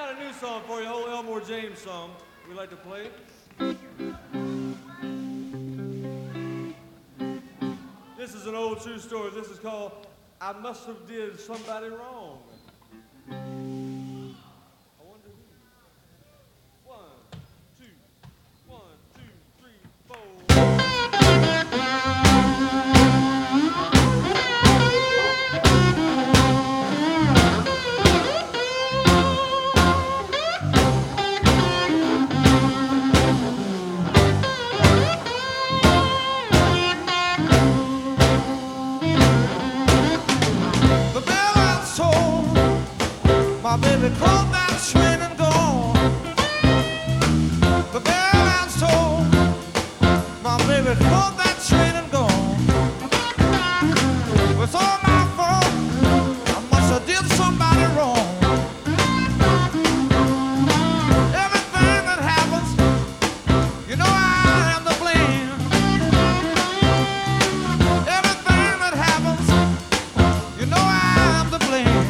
got a new song for you, old Elmore James song we like to play. This is an old true story. This is called I Must Have Did Somebody Wrong. I wonder who. 1, 2, 1, 2, 3, 4. My baby called that train and gone. The bellman's told my baby called that train and gone. It's all my fault. I must have did somebody wrong. Everything that happens, you know I am to blame. Everything that happens, you know I am to blame.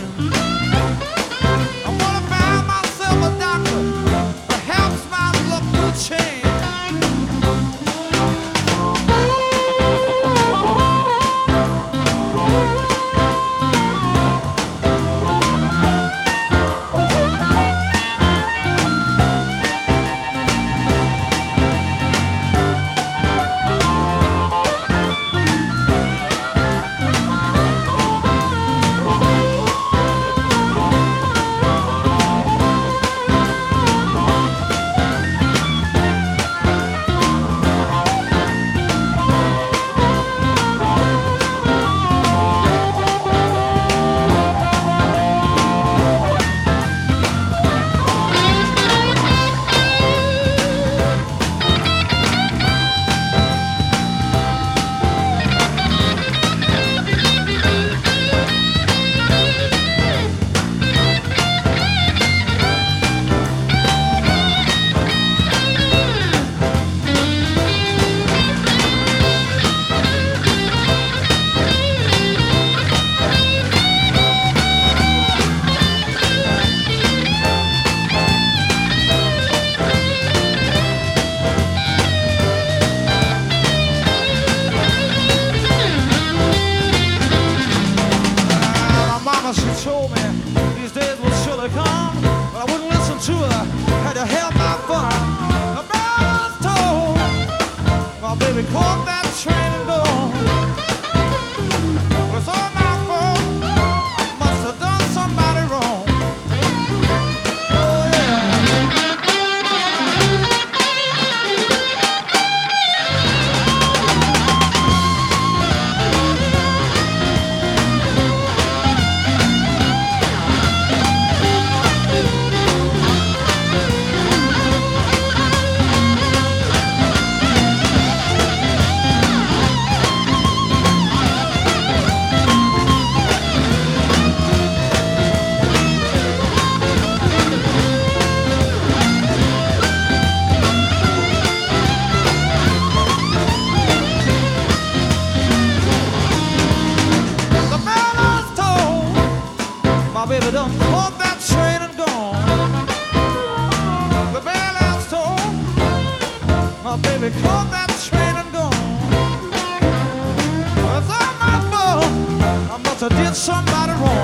She told me these days would surely come, but I wouldn't listen to her, had to have my fun. The bell told my baby caught that train and gone. But it's all my fault, I must have done somebody wrong. Oh yeah. My baby done caught that train and gone. The bellman's told my baby caught that train and gone. It's all my fault. I must have did somebody wrong.